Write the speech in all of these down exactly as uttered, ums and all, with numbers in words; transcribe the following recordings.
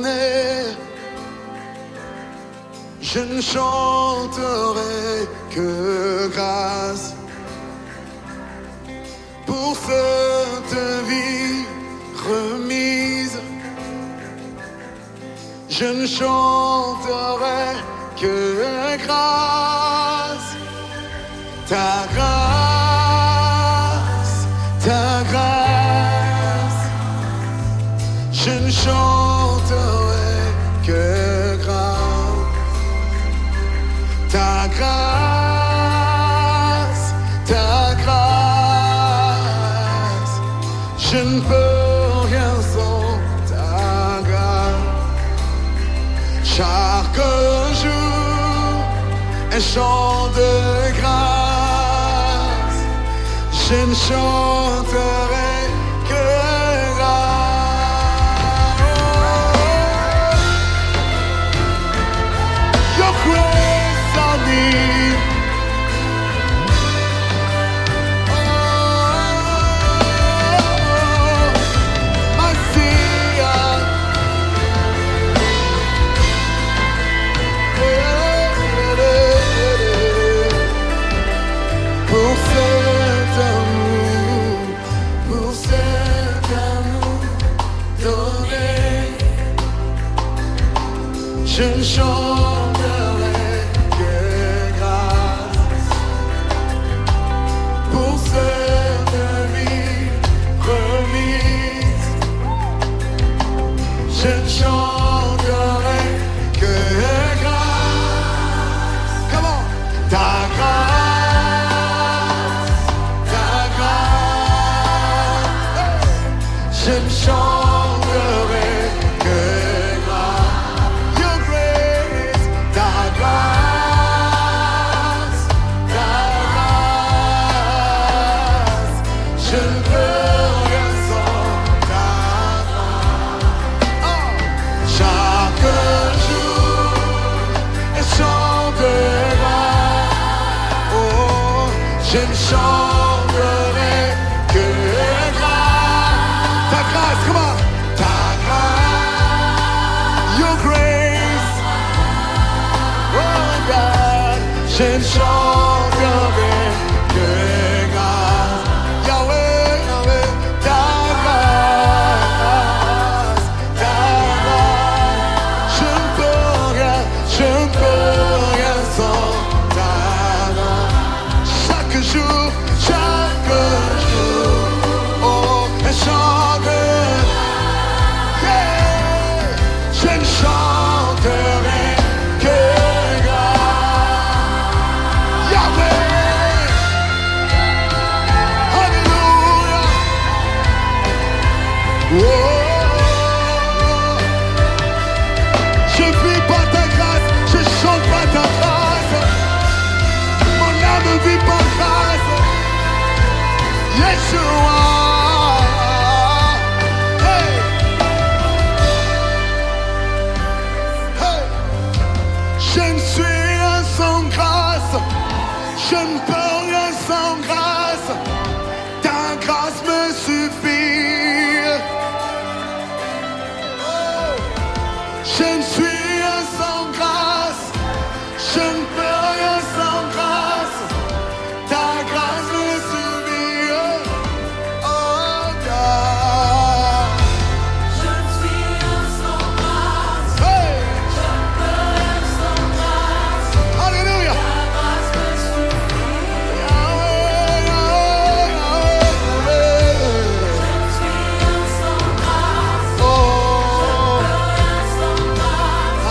donné, je ne chanterai que grâce pour cette vie remise. Je ne chanterai que grâce, ta grâce, ta grâce. Je ne chanterai que grâce, ta grâce, ta grâce. Je ne peux rien sans ta grâce. Chaque jour, un chant de grâce. Je ne chanterai que grâce. Your grace I need. Oh, my Savior. Pour cet amour, pour cet amour donné, je ne chanterai que grâce. Pour cette vie remise, je ne chanterai que grâce. Comment? Ta grâce, ta grâce. Je ne chanterai que grâce. Your grace, ta grâce, ta grâce. Je ne peux rien sans ta grâce. Oh. Chaque jour, un chant de grâce. Oh, je ne chanterai que grâce. Ta grâce, comment? Ta grâce, your grace. Oh God, je ne chanterai que grâce. Yahweh, Yahweh, ta grâce, ta grâce. Je ne peux rien, je ne peux rien sans ta grâce. Chaque jour, chaque jour, oh, un chant de yeah. Je ne chanterai que grâce. Yahweh, alléluia. Oh, je vis par ta grâce, je chante par ta grâce. Mon âme vit par grâce. Yeshua. Hey. Hey. Je ne suis rien sans grâce. Je ne peux rien sans grâce. Ta grâce me suffit. Oh. Je ne suis rien sans grâce. Je ne peux rien sans grâce. Ta grâce me suffit. Oh God. Je ne suis rien sans grâce, Hey. je ne peux rien sans grâce. Alléluia. Ta grâce me suffit. Yahweh, Yahweh, Yahweh. Je ne suis rien sans grâce, Oh. je ne peux rien sans grâce.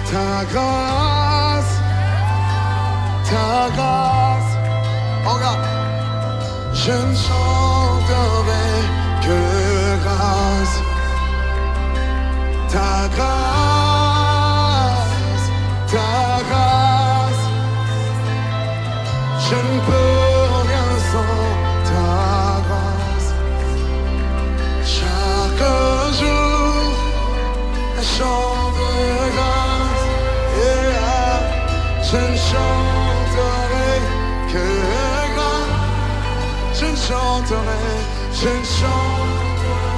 ta grâce, ta grâce. Oh, regarde. Je ne chanterai que grâce, ta grâce, ta grâce. Je ne peux rien sans ta grâce. Chaque jour, un chant de grâce. Yeah. Je ne chanterai que grâce. Je ne chanterai, je ne chanterai.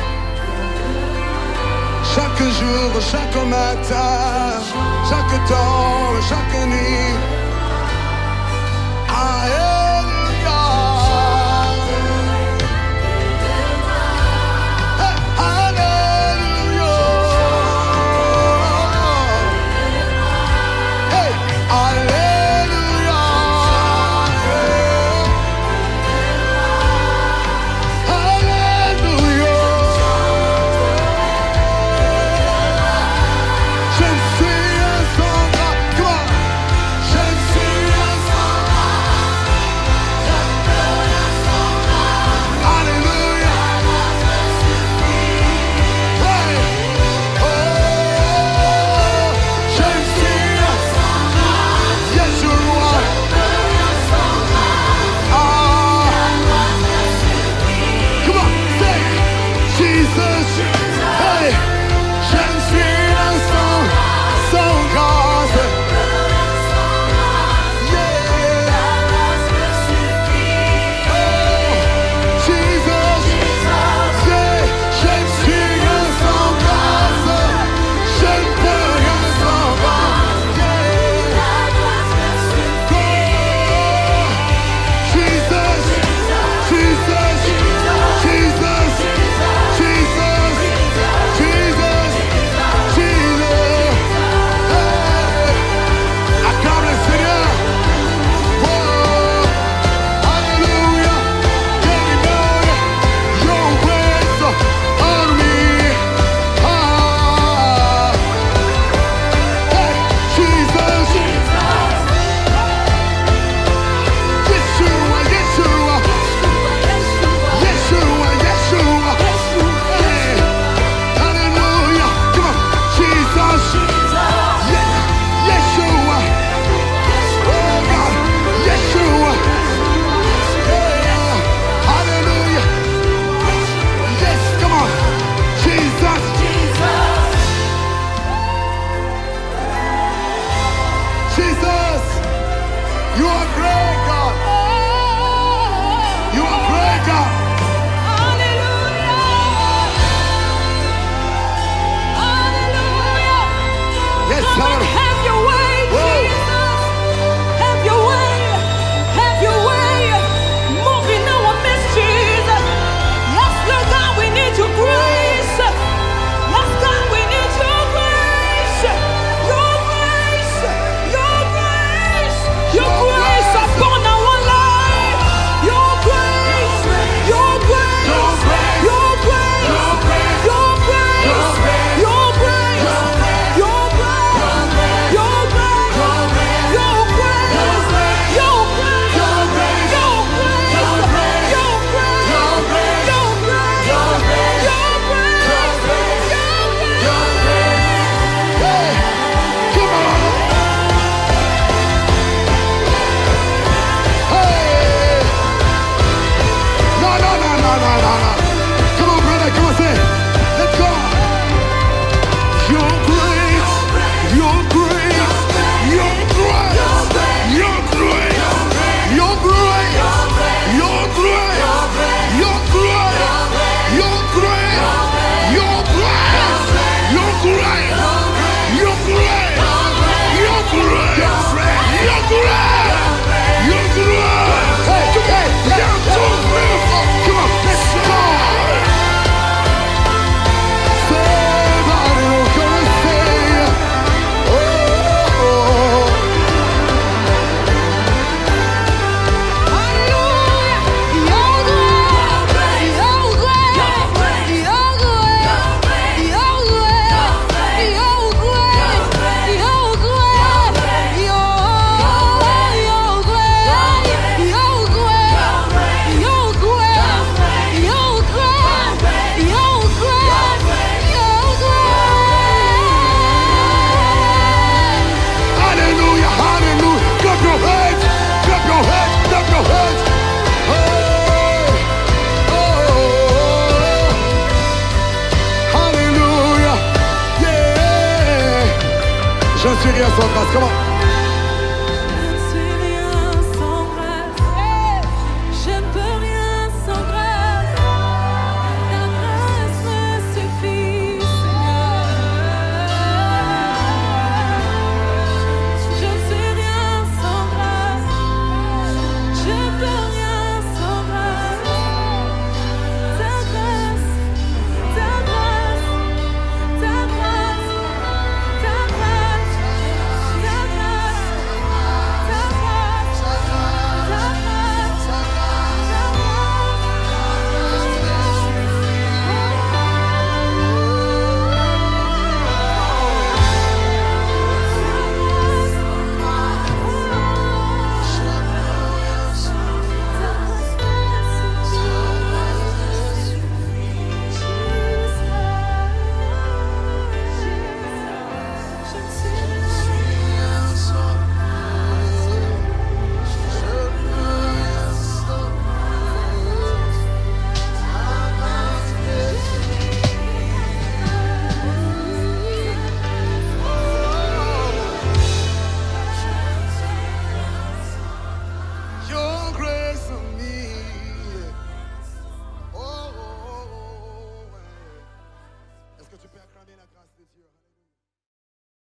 Chaque jour, chaque matin, chaque temps, chaque nuit. Alléluia. Hey, Alléluia. Hey, Alléluia. Alléluia. Je suis un sans grâce. Come on. Je suis un sans grâce. Alléluia. Hey. Oh. Je suis un sans grâce. Yeshua. Ah. Come on, say Jesus. Hey. Je suis un sans, sans grâce. Yeah. Oh. Jesus. Yeah. Je suis un sans grâce. Je ne peux rien sans grâce. Yeah. Oh. Jesus. Jesus. Jesus. Jesus. Jesus. Jesus. Hey. Acclame le Seigneur. Oh. Alléluia. Alléluia. Your grace on me. Ah. Hey. Jesus. Yeshua. Yeshua. Yeshua. Yeshua. Hey. Hallelujah. Come on. Jesus. Yeah. Yeshua. Oh God. Yeshua. Yeah. Hallelujah. Yes. Come on. Jesus. Jesus. You are great, God. You are great, God. Yes, Lord. Have your way, Whoa. Jesus. Have your way. Have your way. Move in our midst, Jesus. Yes, Lord God, we need your grace. Yes, God, we need your grace. Your grace. Your grace. Your Your grace grace. expérience en grâce. Comment?